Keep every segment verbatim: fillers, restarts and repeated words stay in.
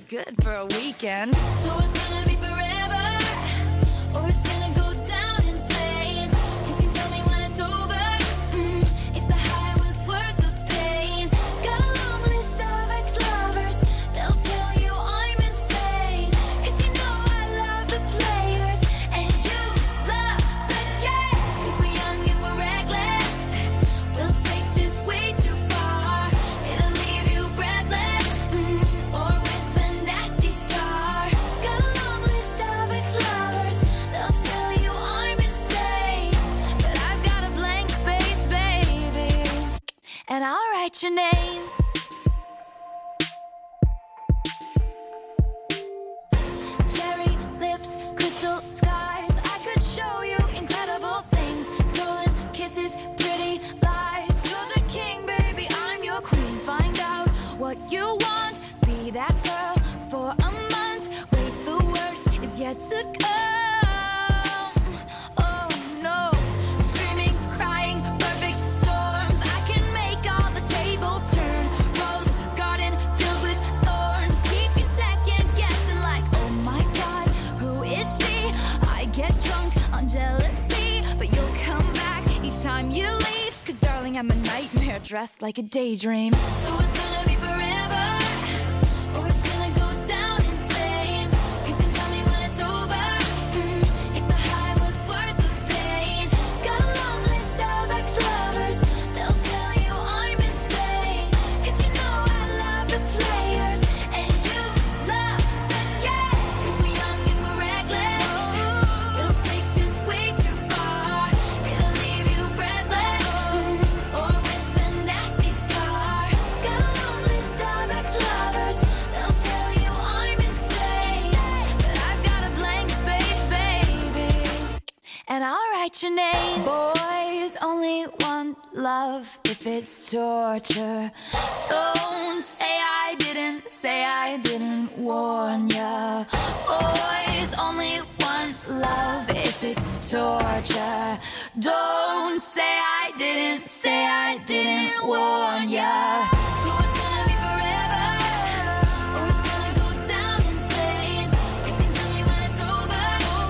good for a weekend. So it's gonna be forever, or it's gonna go down in flames. You can tell me when it's over, mm, if the high was worth the pain. Got a long list of ex-lovers, they'll tell you I'm insane. Cause you know I love the players, and you love the game. Cause we're young and we're reckless, we'll take this way too far. It'll leave you breathless, mm, or with a nasty scar. Got a long list of ex-lovers, they'll tell you I'm insane. But I've got a blank space, baby, and I'll write your name. Cherry lips, crystal skies, I could show you incredible things. Stolen kisses, pretty lies. You're the king, baby, I'm your queen. Find out what you want, be that girl for a month. Wait, the worst is yet to come. Oh no, screaming, crying, perfect storms. I can make all the tables turn. Rose garden filled with thorns. Keep you second guessing like, oh my god, who is she? I get drunk on jealousy, but you'll come back each time you leave. Cause darling, I'm a nightmare dressed like a daydream. So it's gonna be forever, or it's gonna go down in flames. You can tell me when it's over, mm, if the high was worth the pain. Got a long list of ex-lovers, they'll tell you I'm insane. Cause you know I love the players, and you love the game. Cause we're young and we're reckless, we'll take this way too far. It'll leave you breathless, mm, or with a nasty scar. Got a long list of ex-lovers, they'll tell you I'm insane. But I've got a blank space, baby, and I'll write your name. Boys only want love if it's torture. Don't say I didn't, say I didn't warn ya. Boys only want love if it's torture. Don't say I didn't, say I didn't warn ya. So it's gonna be forever, or it's gonna go down in flames. You can tell me when it's over,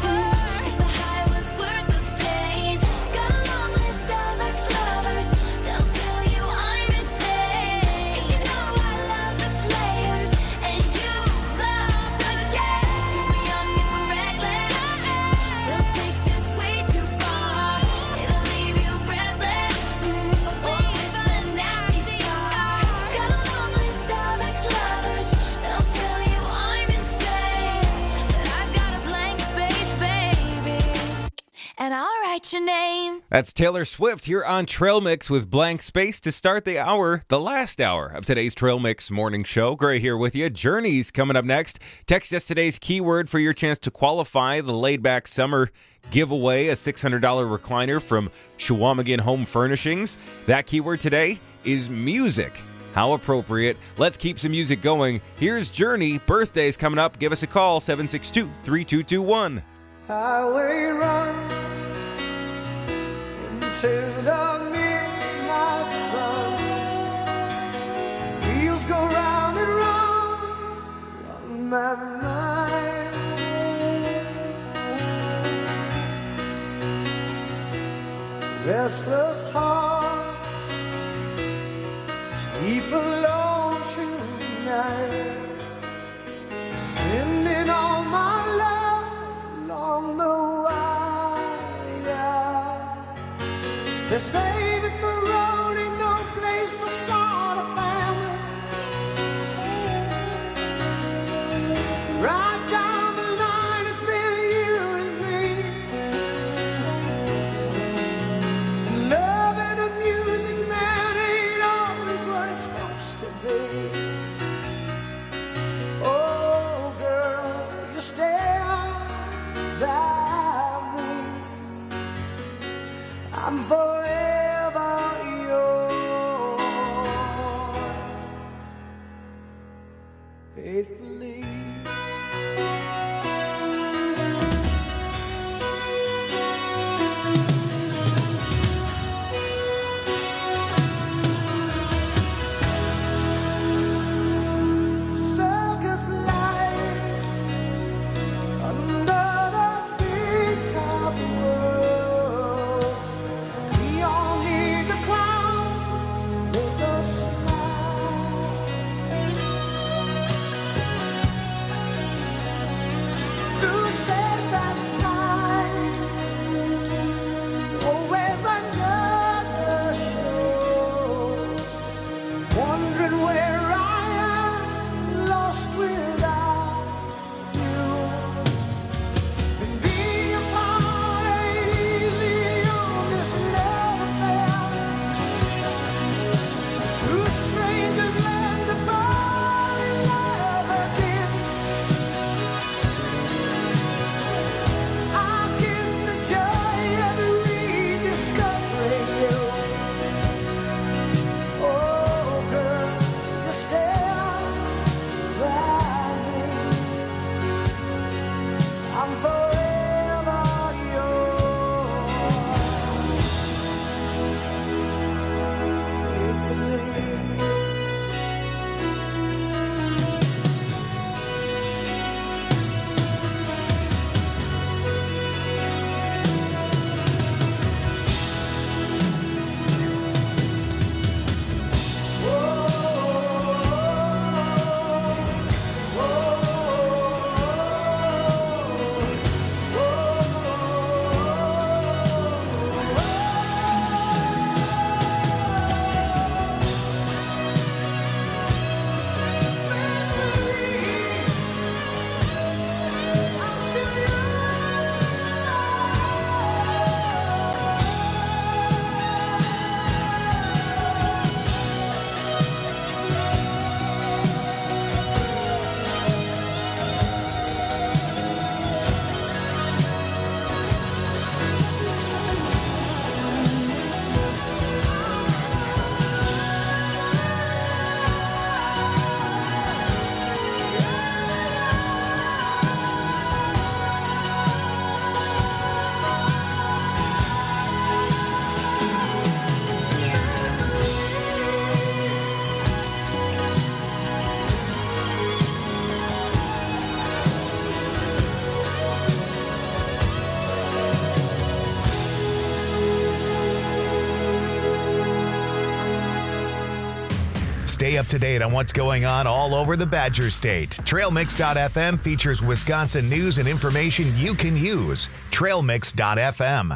mm, if the high was worth the pain. Got a long list of ex-lovers, they'll tell you I'm insane. Cause you know I love the players, and you love the game. Cause we're young and we're reckless, we'll take this way too far. It'll leave you breathless, mm, or with a nasty scar. Got a long list of ex-lovers, they'll tell you I'm insane. But I've got a blank space, baby, and I'll write your name. That's Taylor Swift here on Trail Mix with Blank Space to start the hour, the last hour of today's Trail Mix morning show. Gray here with you. Journey's coming up next. Text us today's keyword for your chance to qualify the laid back summer giveaway, a six hundred dollars recliner from Chequamegon Home Furnishings. That keyword today is music. How appropriate. Let's keep some music going. Here's Journey. Birthday's coming up. Give us a call, seven six two, three two two one. Highway run into the midnight sun. Wheels go round and round on my mind. Restless hearts sleep alone tonight, sending all my love along the wire. They say that the road ain't no place to start a family. Right down the line, it's been you and me. And love and a music man ain't always what it's supposed to be. Oh, girl, you stand by me. I'm forever yours, faithfully. Circus lights Stay up to date on what's going on all over the Badger State. Trail Mix dot f m features Wisconsin news and information you can use. Trail Mix dot f m.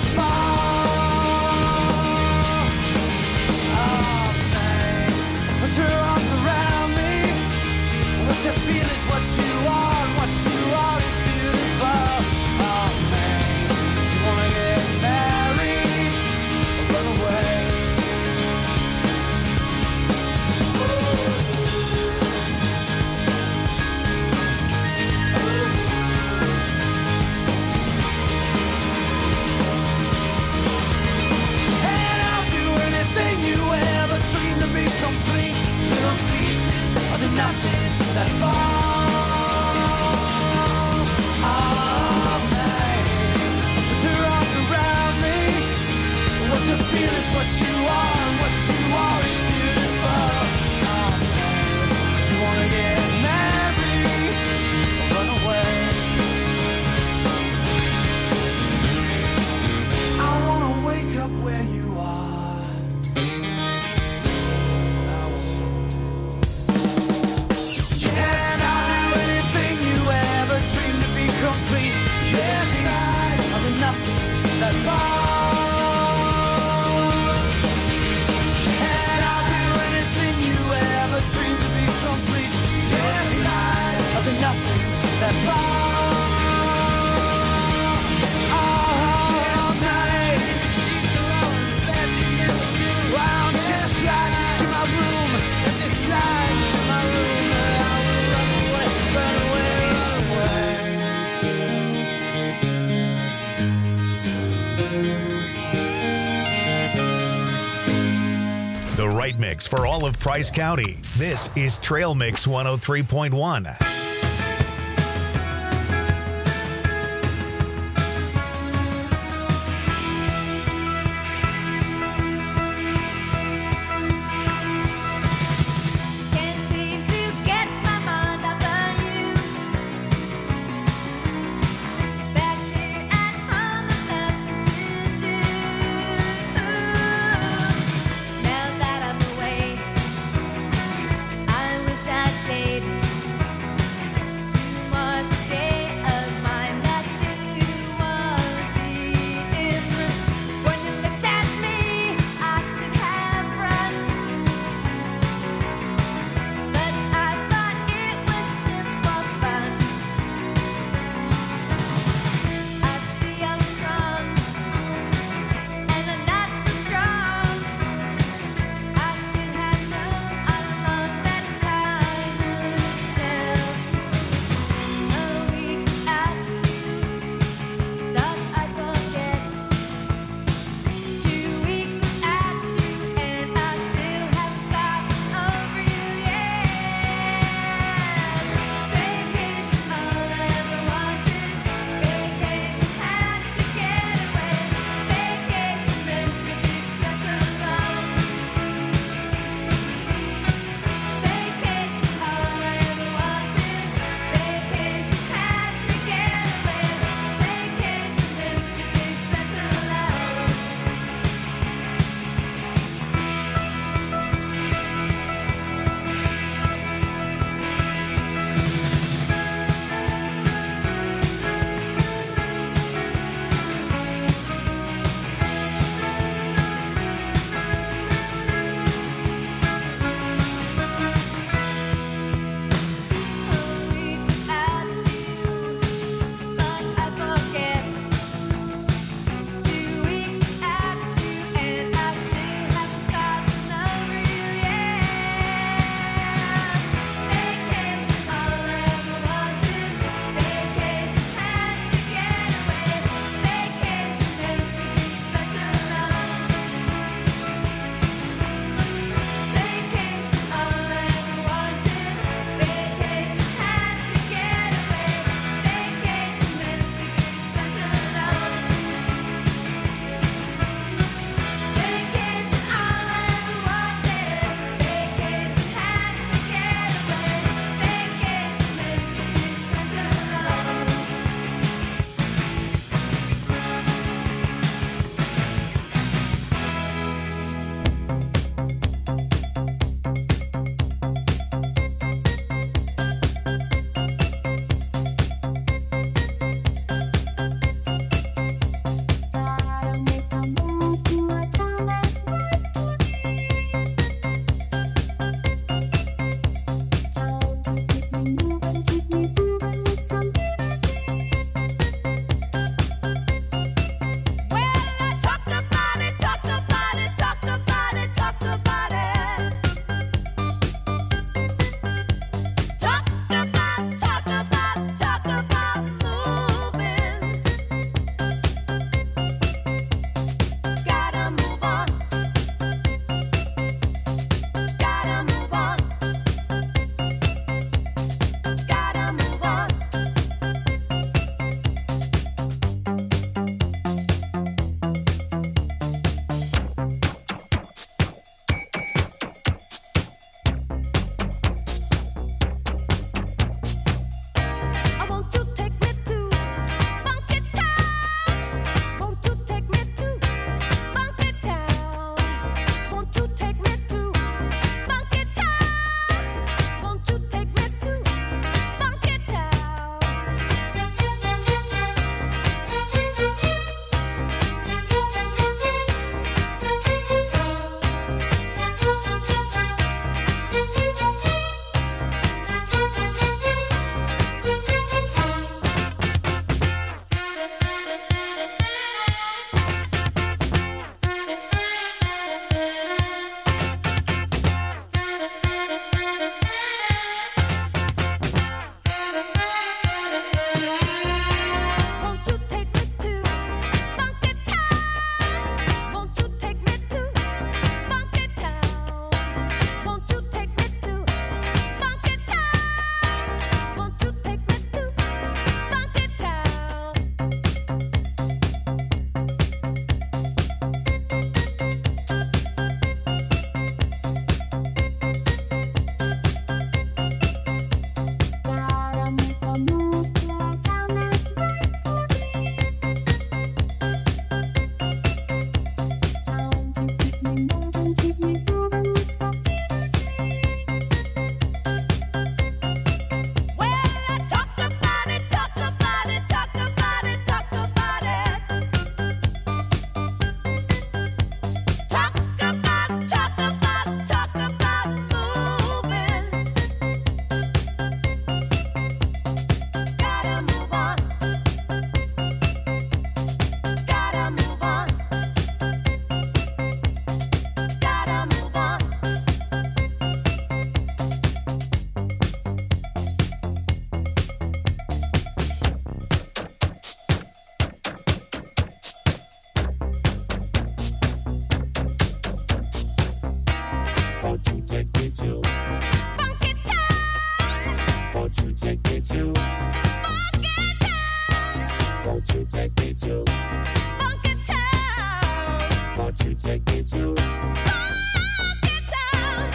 fall. Oh man, put your arms around me. What you feel is what you are, and what you are is beautiful. Oh man, you wanna get married or run away? And I'll do anything you ever dreamed to be complete. Little pieces of the nothing that fall. Oh man, put your arms around me. What you feel is what you are, and what you are is beautiful. Oh man, do you wanna get married or run away? I wanna wake up where you are. I want some- Yes, I'll do anything you ever dreamed to be complete. Yes, pieces of the nothing that fall. Yes, I'll do anything you ever dreamed to be complete. Yes, pieces of the nothing that fall. Oh, night. Wow, just slide into my room. Just slide into my room. And I will run away, run away, run away. The right mix for all of Price County. This is Trail Mix one oh three point one. Can't seem to get my mind off of you. Back here at home, I've nothing to do. Now that I'm away, I wish I'd stayed. to Funky Town. Won't you take me to Funky Town. Won't you take me to Funky Town.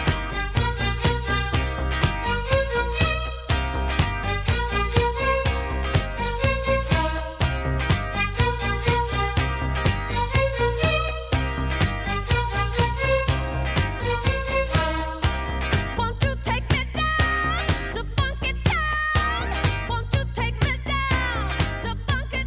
Won't you take me down to Funky Town? Won't you take me down to Funky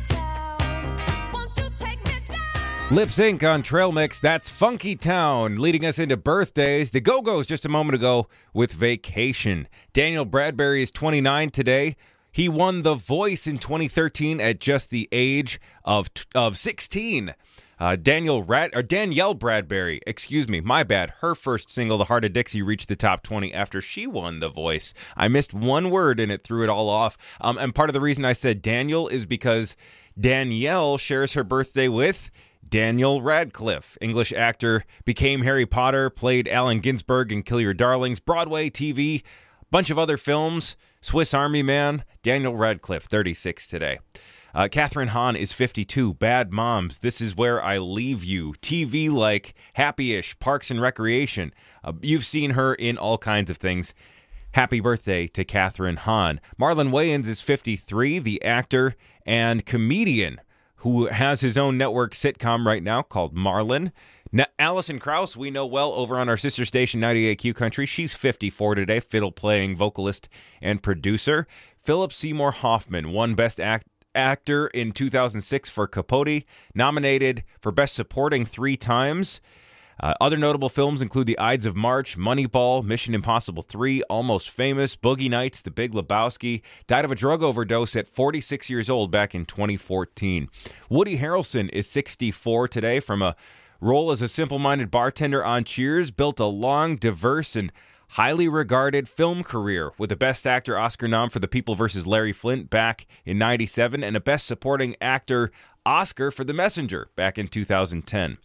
Town? Won't you take me down? Lip Sync on Trail Mix. That's Funky Town, leading us into birthdays. The Go-Go's just a moment ago with Vacation. Daniel Bradbury is twenty-nine today. He won The Voice in twenty thirteen at just the age of of sixteen. Uh, Daniel Rad, or Danielle Bradbury, excuse me, my bad. Her first single, The Heart of Dixie, reached the top twenty after she won The Voice. I missed one word and it threw it all off. Um, and part of the reason I said Daniel is because Danielle shares her birthday with Daniel Radcliffe, English actor, became Harry Potter, played Allen Ginsberg in Kill Your Darlings, Broadway, T V, bunch of other films, Swiss Army Man. Daniel Radcliffe, thirty-six today. Uh, Catherine Hahn is fifty-two. Bad Moms, This Is Where I Leave You. T V like Happy-ish, Parks and Recreation. Uh, you've seen her in all kinds of things. Happy birthday to Catherine Hahn. Marlon Wayans is fifty-three, the actor and comedian who has his own network sitcom right now called Marlon. Now, Alison Krauss, we know well over on our sister station, ninety-eight Q Country. She's fifty-four today, fiddle-playing vocalist and producer. Philip Seymour Hoffman won Best Act Actor in two thousand six for Capote, nominated for Best Supporting three times. Uh, other notable films include The Ides of March, Moneyball, Mission Impossible three, Almost Famous, Boogie Nights, The Big Lebowski. Died of a drug overdose at forty-six years old back in twenty fourteen. Woody Harrelson is sixty-four today. From a role as a simple-minded bartender on Cheers, built a long, diverse, and highly regarded film career with a Best Actor Oscar nom for The People versus Larry Flint back in ninety-seven and a Best Supporting Actor Oscar for The Messenger back in two thousand ten.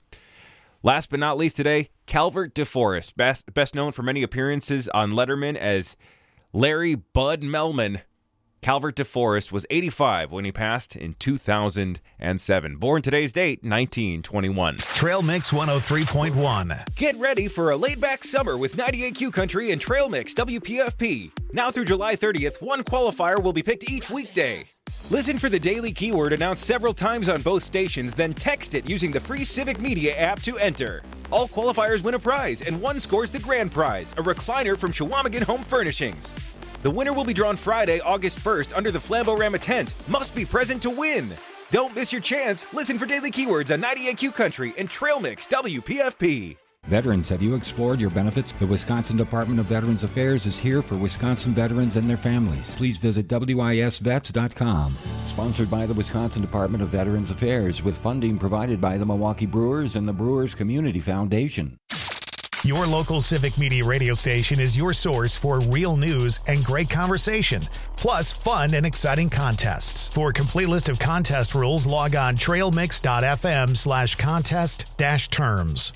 Last but not least today, Calvert DeForest, best, best known for many appearances on Letterman as Larry Bud Melman. Calvert DeForest was eighty-five when he passed in two thousand seven. Born today's date, nineteen twenty-one. Trail Mix one oh three point one. Get ready for a laid-back summer with ninety-eight Q Country and Trail Mix W P F P. Now through July thirtieth, one qualifier will be picked each weekday. Listen for the daily keyword announced several times on both stations, then text it using the free Civic Media app to enter. All qualifiers win a prize, and one scores the grand prize, a recliner from Shawamigan Home Furnishings. The winner will be drawn Friday, August first, under the Flamborama tent. Must be present to win. Don't miss your chance. Listen for daily keywords on ninety-eight Q Country and Trail Mix W P F P. Veterans, have you explored your benefits? The Wisconsin Department of Veterans Affairs is here for Wisconsin veterans and their families. Please visit W I S vets dot com. Sponsored by the Wisconsin Department of Veterans Affairs, with funding provided by the Milwaukee Brewers and the Brewers Community Foundation. Your local Civic Media radio station is your source for real news and great conversation, plus fun and exciting contests. For a complete list of contest rules, log on trailmix.fm slash contest dash terms.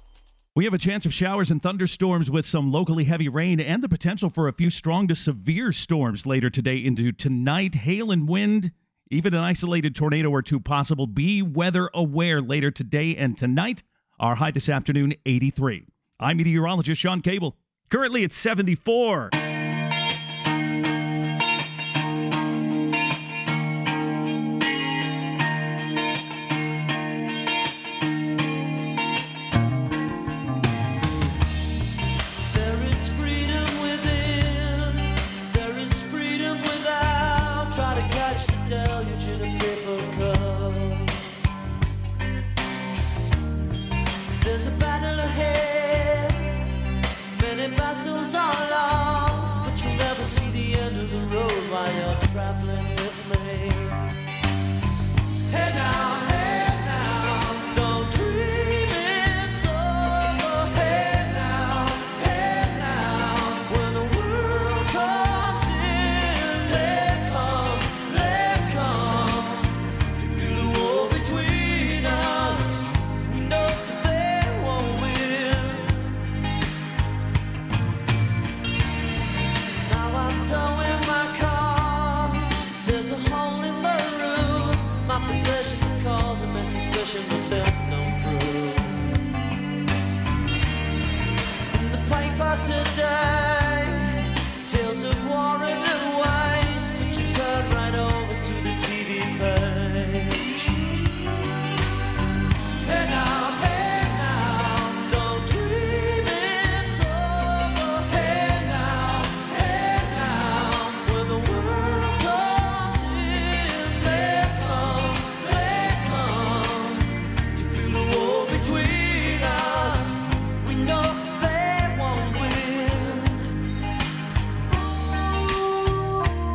We have a chance of showers and thunderstorms with some locally heavy rain and the potential for a few strong to severe storms later today into tonight. Hail and wind, even an isolated tornado or two possible. Be weather aware later today and tonight. Our high this afternoon, eighty-three. I'm meteorologist Sean Cable. Currently it's seventy-four. There's a battle ahead, many battles are lost, but you'll never see the end of the road while you're traveling with me. Hey now, hey now, don't dream it's over. Hey now, hey now, when the world comes in, they come, they come to build a wall between us. We know towing my car there's no proof. In the paper today, tales of war and waste, but you turn right over to the T V page. Hey now, hey now, don't dream it's over. Hey now, hey now, when the world comes in, they come, they come to build a wall between us. We know they won't win.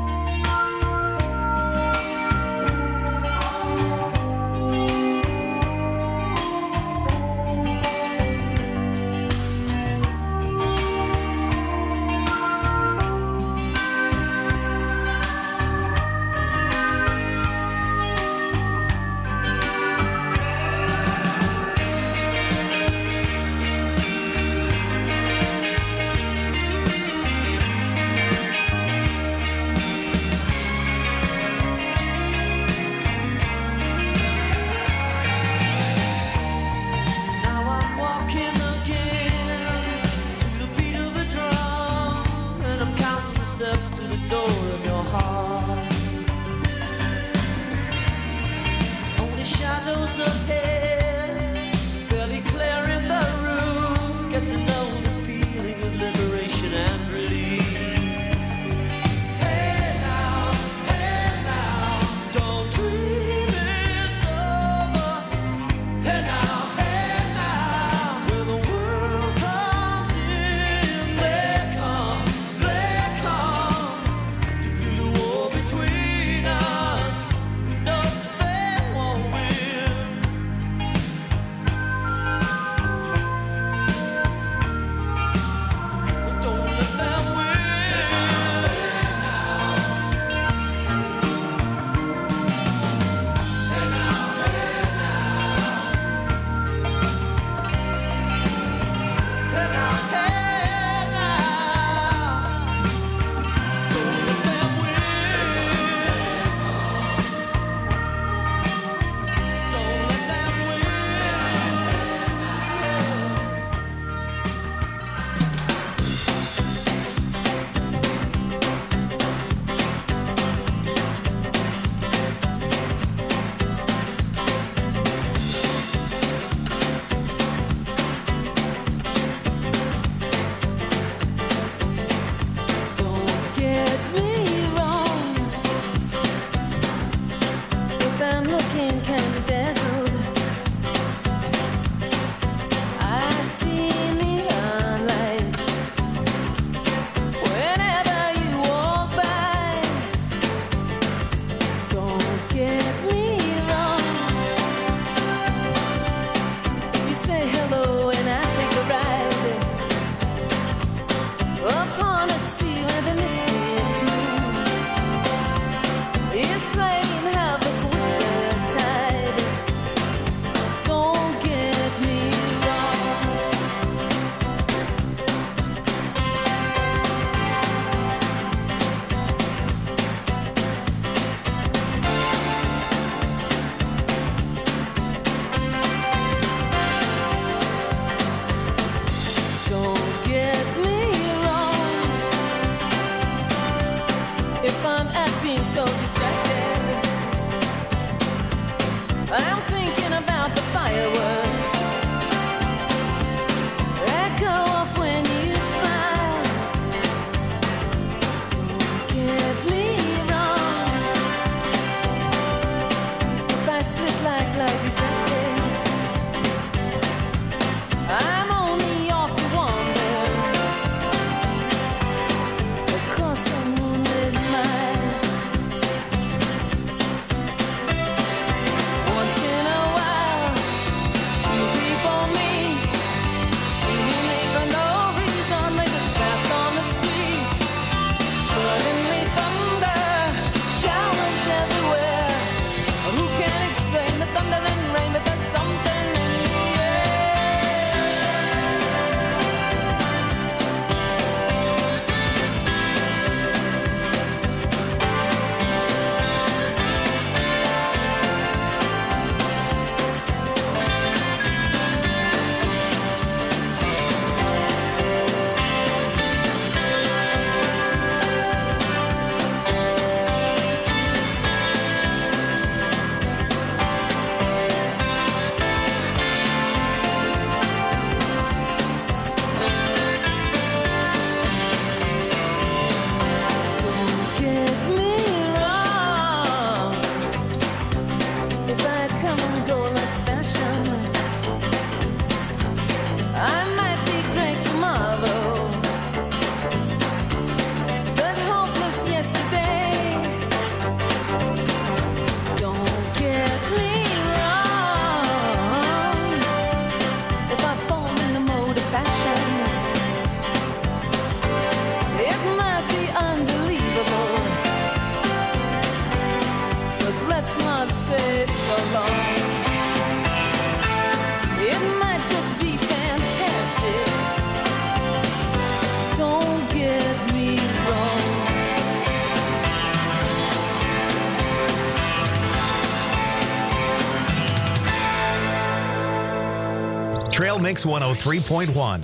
Trail Mix one oh three point one.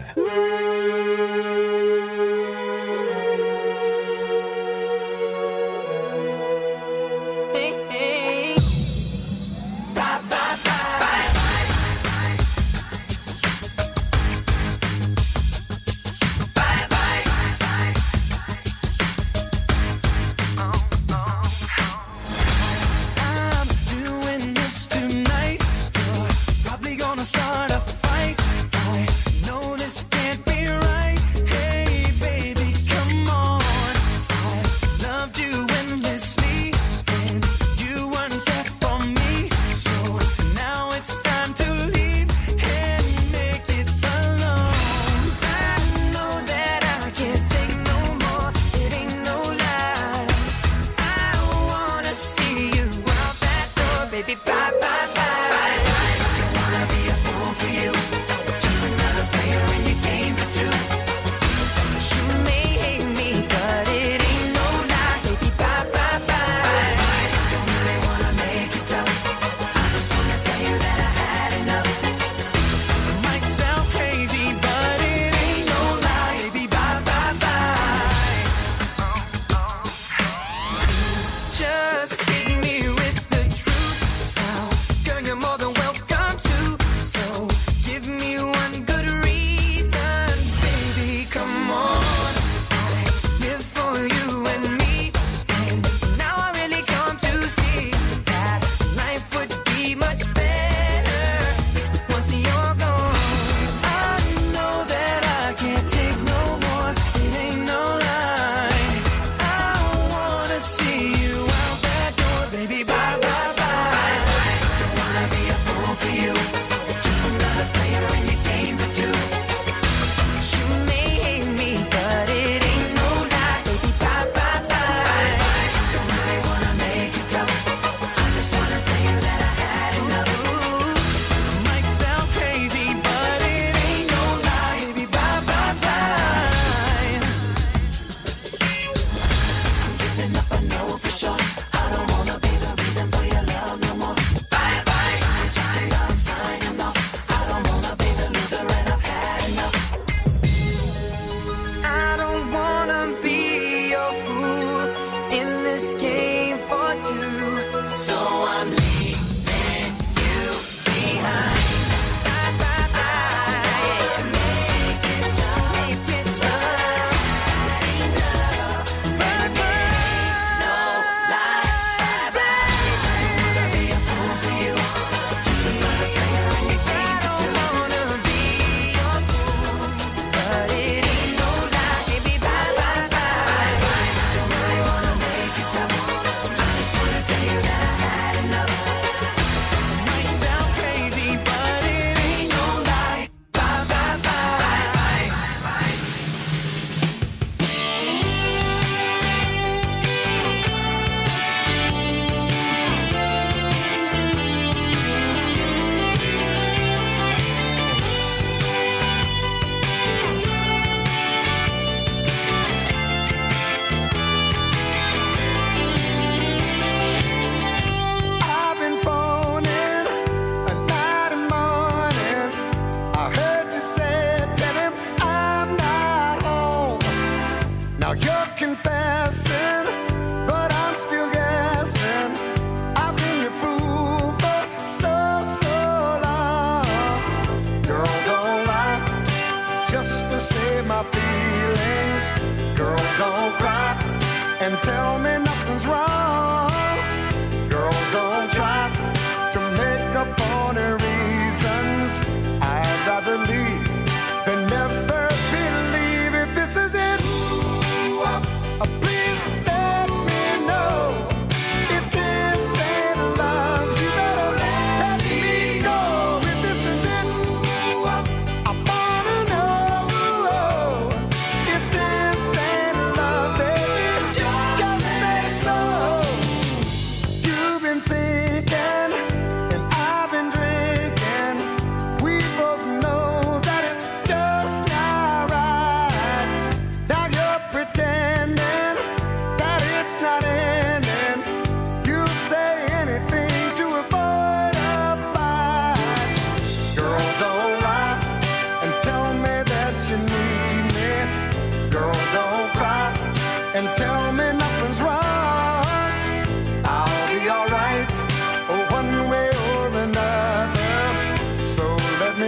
Just say so.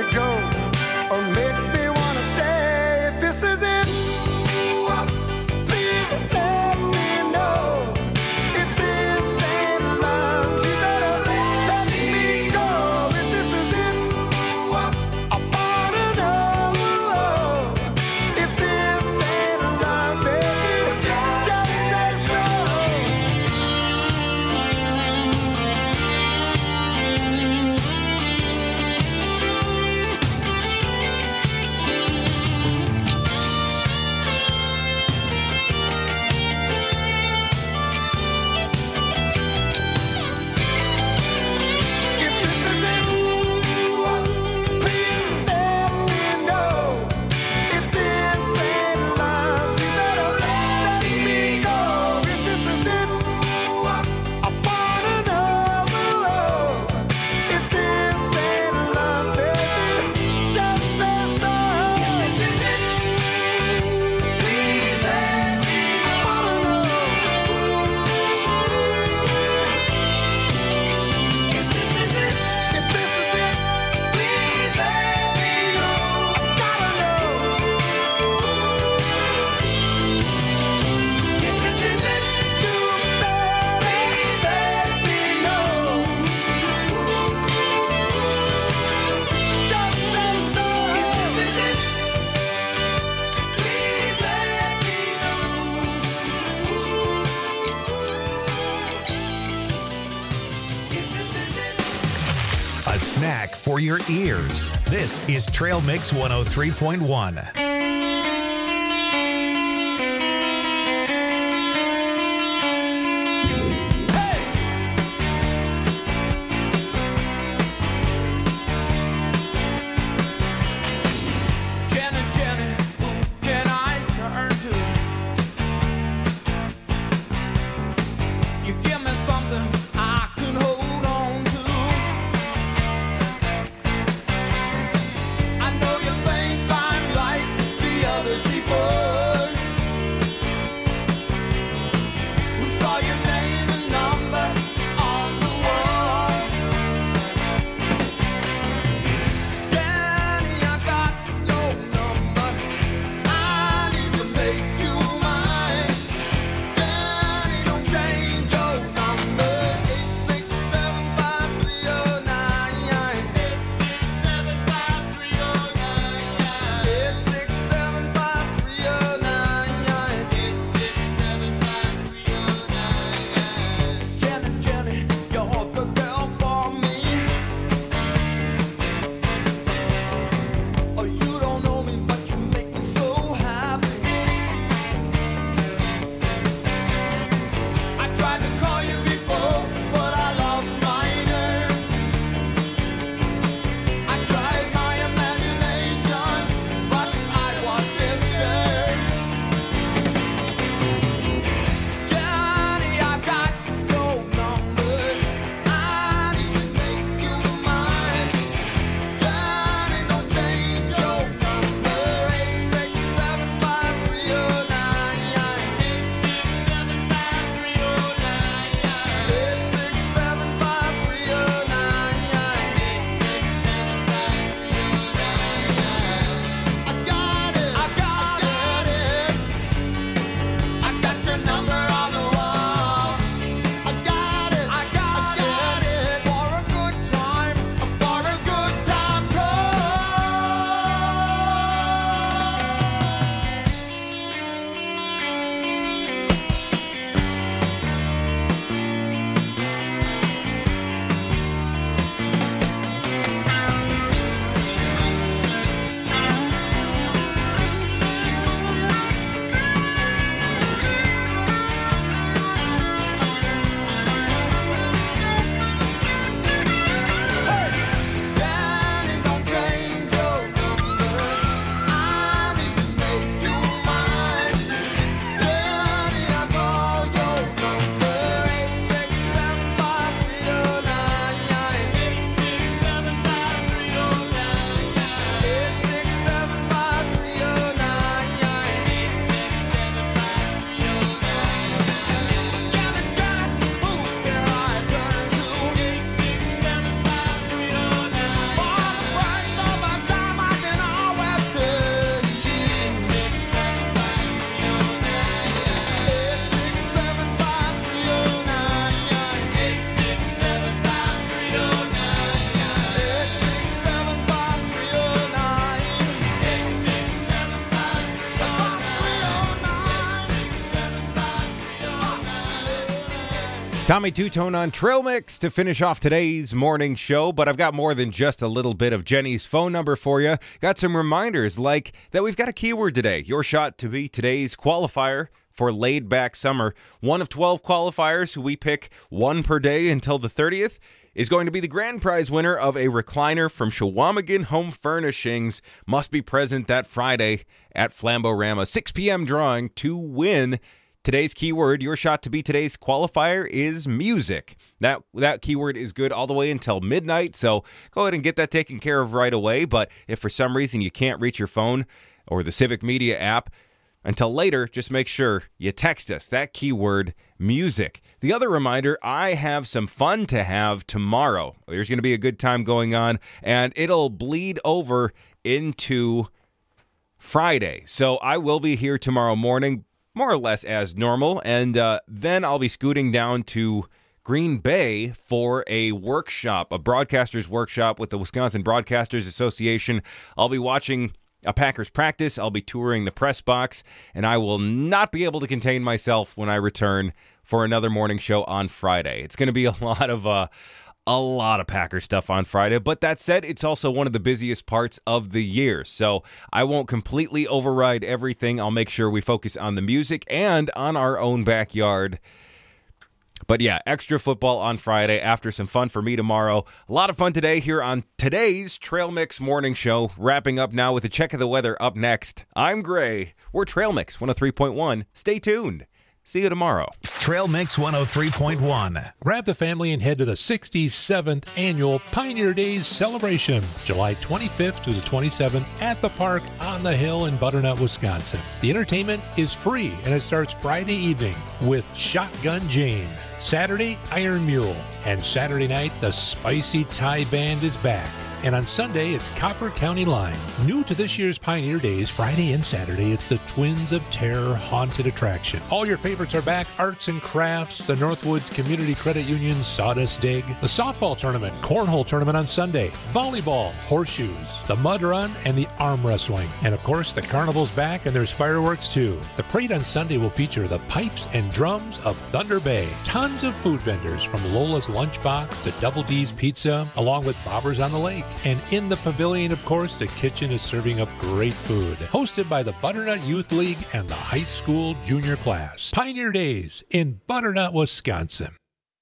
go or make me wanna stay. If this is it, please let me know. If this ain't love, you better let me go. If this is it, I wanna know. If this ain't love, baby, just say so. If this is it, please let me know. If this ain't love, you better let me go. If this is it, I wanna know. If this ain't love, baby, just say so. If this is it, please let me know. I wanna know. If this is it, if this is it, please let me know. I gotta know. If this is it, you better let me know. Just say so. If this is it, please let me know. If this is it. A snack for your ears. This is Trail Mix one oh three point one. Jenny, Jenny, who can I turn to? You give me something I can hold on to. I know you think I'm like Tommy Two-Tone on Trail Mix to finish off today's morning show, but I've got more than just a little bit of Jenny's phone number for you. Got some reminders like that we've got a keyword today. Your shot to be today's qualifier for Laid Back Summer. One of twelve qualifiers who we pick one per day until the thirtieth is going to be the grand prize winner of a recliner from Shawamigan Home Furnishings. Must be present that Friday at Flamborama. six p.m. drawing to win. Today's keyword, your shot to be today's qualifier, is music. That that keyword is good all the way until midnight, so go ahead and get that taken care of right away. But if for some reason you can't reach your phone or the Civic Media app until later, just make sure you text us that keyword, music. The other reminder, I have some fun to have tomorrow. There's going to be a good time going on, and it'll bleed over into Friday. So I will be here tomorrow morning, more or less as normal, and uh, then I'll be scooting down to Green Bay for a workshop, a broadcaster's workshop with the Wisconsin Broadcasters Association. I'll be watching a Packers practice, I'll be touring the press box, and I will not be able to contain myself when I return for another morning show on Friday. It's going to be a lot of uh, a lot of Packer stuff on Friday, but that said, it's also one of the busiest parts of the year, so I won't completely override everything. I'll make sure we focus on the music and on our own backyard. But yeah, extra football on Friday after some fun for me tomorrow. A lot of fun today here on today's Trail Mix Morning Show. Wrapping up now with a check of the weather up next. I'm Gray. We're Trail Mix one oh three point one. Stay tuned. See you tomorrow. Trail Mix one oh three point one. Grab the family and head to the sixty-seventh Annual Pioneer Days Celebration, July twenty-fifth to the twenty-seventh at the park on the hill in Butternut, Wisconsin. The entertainment is free, and it starts Friday evening with Shotgun Jane. Saturday, Iron Mule. And Saturday night, the Spicy Thai Band is back. And on Sunday, it's Copper County Line. New to this year's Pioneer Days, Friday and Saturday, it's the Twins of Terror Haunted Attraction. All your favorites are back. Arts and crafts, the Northwoods Community Credit Union Sawdust Dig, the softball tournament, cornhole tournament on Sunday, volleyball, horseshoes, the mud run, and the arm wrestling. And of course, the carnival's back and there's fireworks too. The parade on Sunday will feature the pipes and drums of Thunder Bay. Tons of food vendors from Lola's Lunchbox to Double D's Pizza, along with Bobbers on the Lake. And in the pavilion, of course, the kitchen is serving up great food. Hosted by the Butternut Youth League and the high school junior class. Pioneer Days in Butternut, Wisconsin.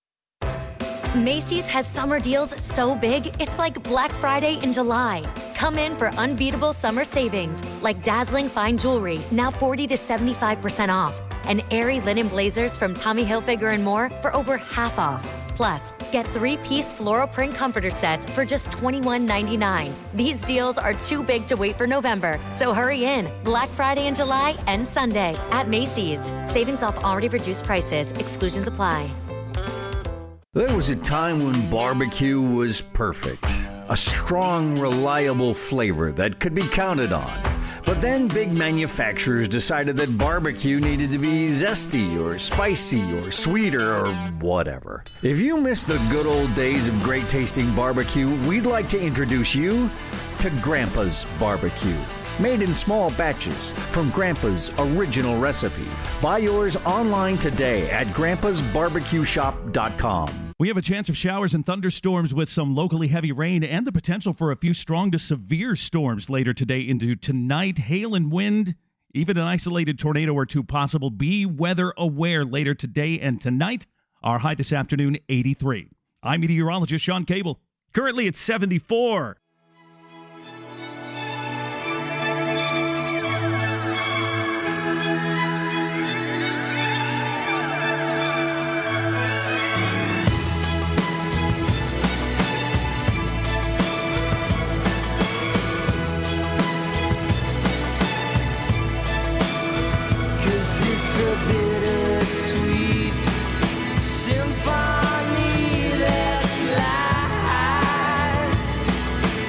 Macy's has summer deals so big, it's like Black Friday in July. Come in for unbeatable summer savings, like dazzling fine jewelry, now forty to seventy-five percent off, and airy linen blazers from Tommy Hilfiger and more for over half off. Plus, get three-piece floral print comforter sets for just twenty-one ninety-nine. These deals are too big to wait for November, so hurry in. Black Friday in July and Sunday at Macy's. Savings off already reduced prices. Exclusions apply. There was a time when barbecue was perfect. A strong, reliable flavor that could be counted on. But then big manufacturers decided that barbecue needed to be zesty or spicy or sweeter or whatever. If you miss the good old days of great tasting barbecue, we'd like to introduce you to Grandpa's Barbecue. Made in small batches from Grandpa's original recipe. Buy yours online today at grandpas barbecue shop dot com. We have a chance of showers and thunderstorms with some locally heavy rain and the potential for a few strong to severe storms later today into tonight. Hail and wind, even an isolated tornado or two possible. Be weather aware later today and tonight. Our high this afternoon, eighty-three. I'm meteorologist Sean Cable. Currently it's seventy-four. Symphony that's life.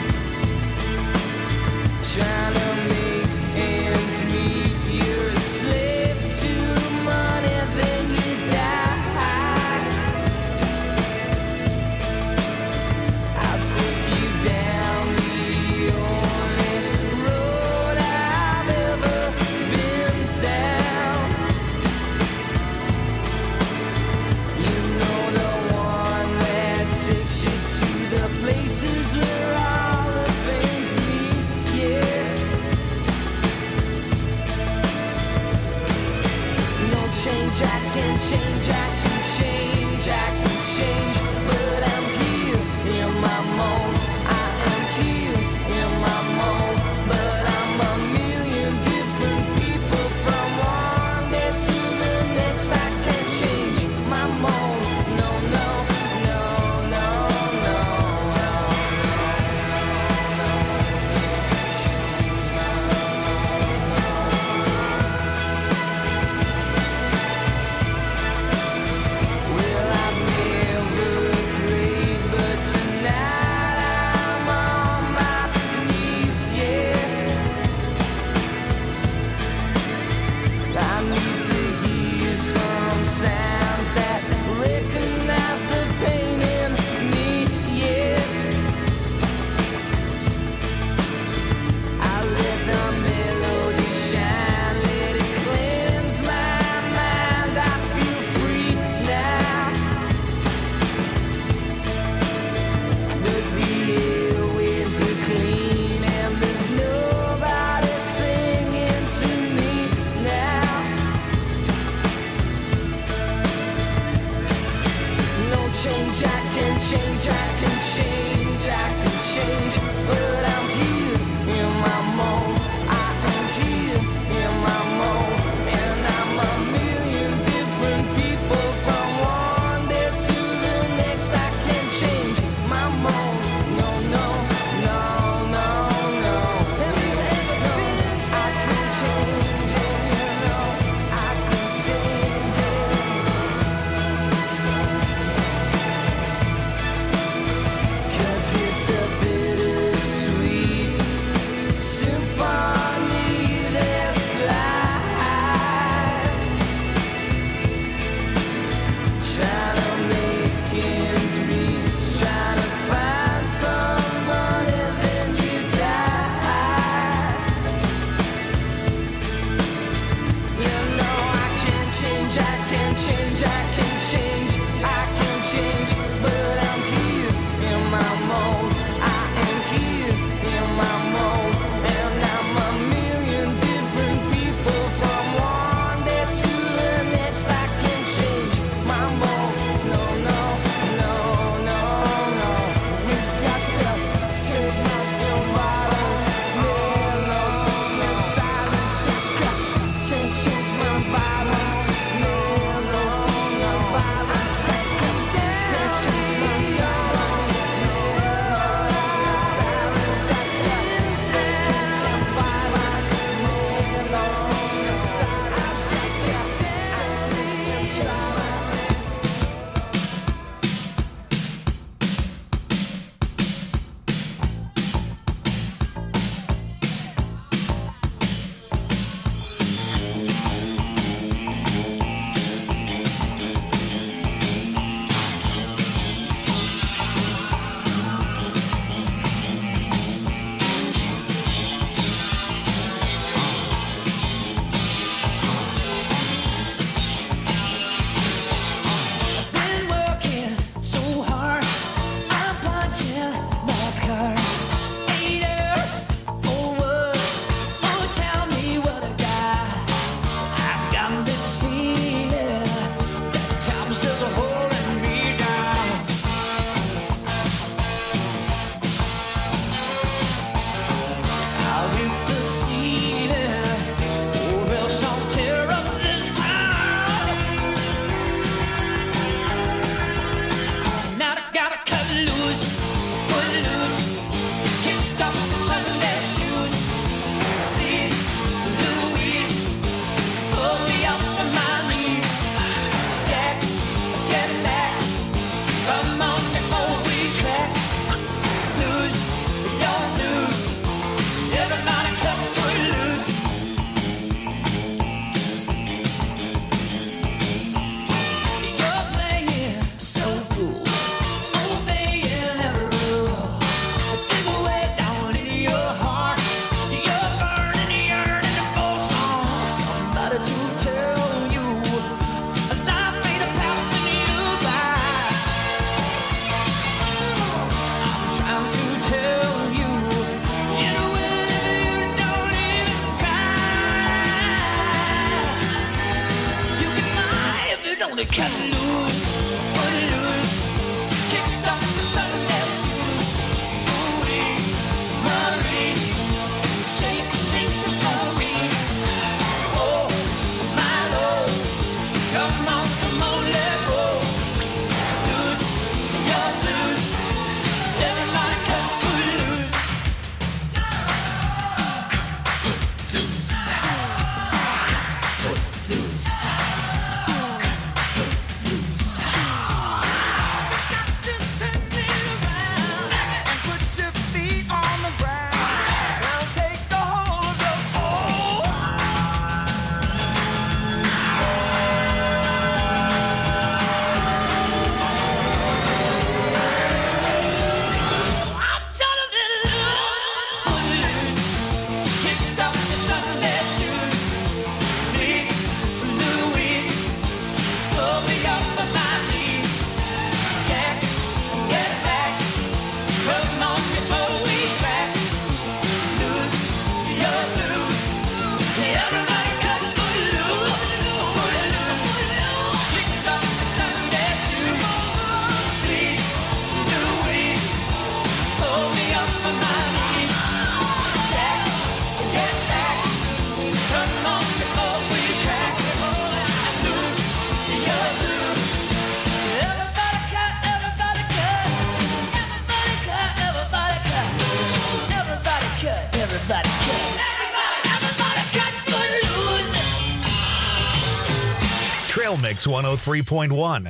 cut loose, foot loose, kicked off the Sunday shoes. Ooh-wee, Marie, shake, shake the Marie. Oh, my Lord, come on, come on, let's go. Loose, you're loose, everybody cut foot loose. Trail Mix one oh three point one.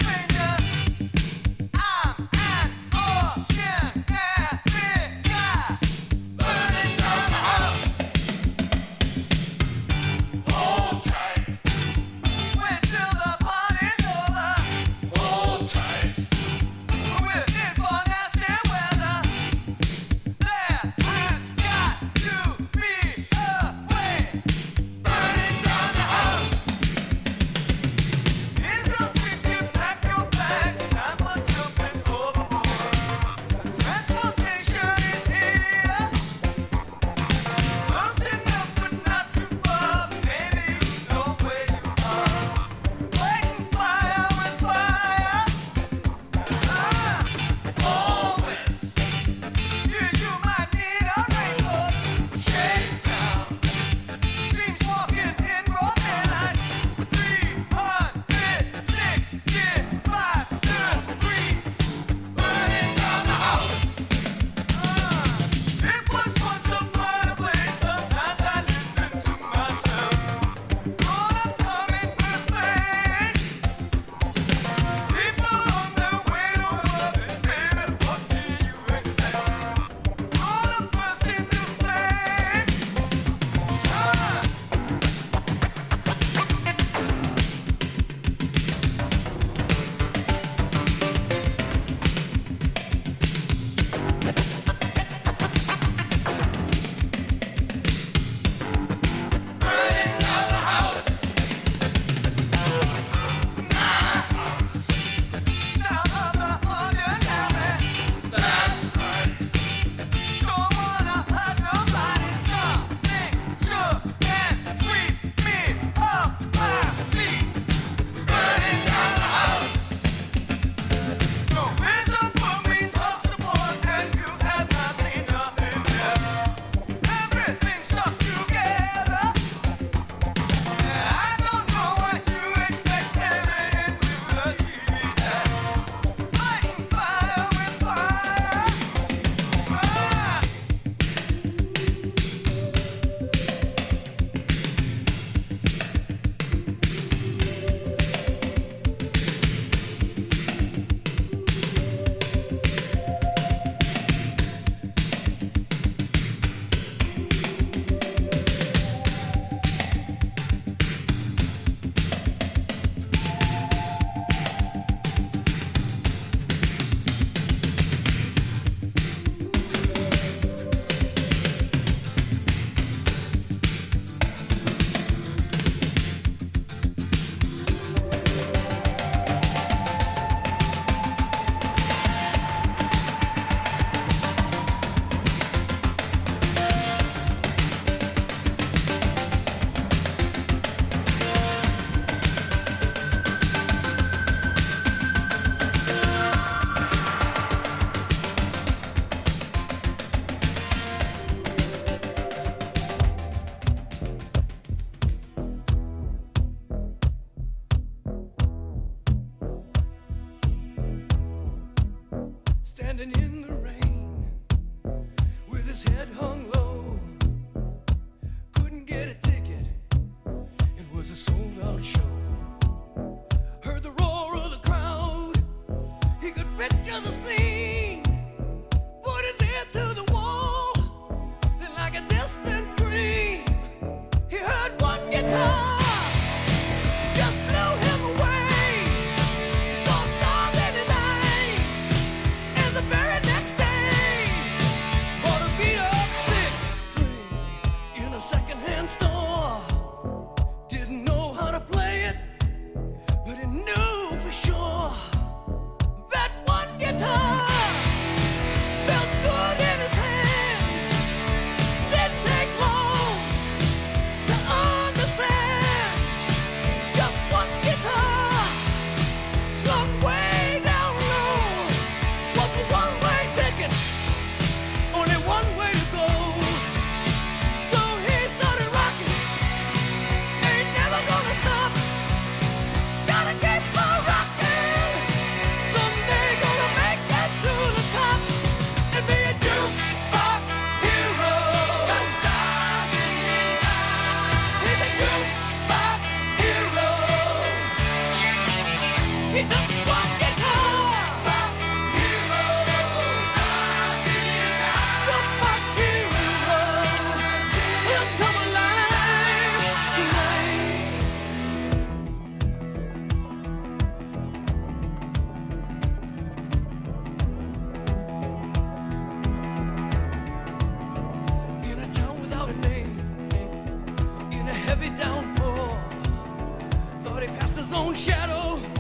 I'm an ocean, yeah, big guy. standing in the rain with his head hung low. Couldn't get a ticket, it was a sold-out show. Heard the roar of the crowd, he could picture the scene. Put his ear to the wall, then like a distant scream, he heard one guitar. Heavy downpour, thought he passed his own shadow.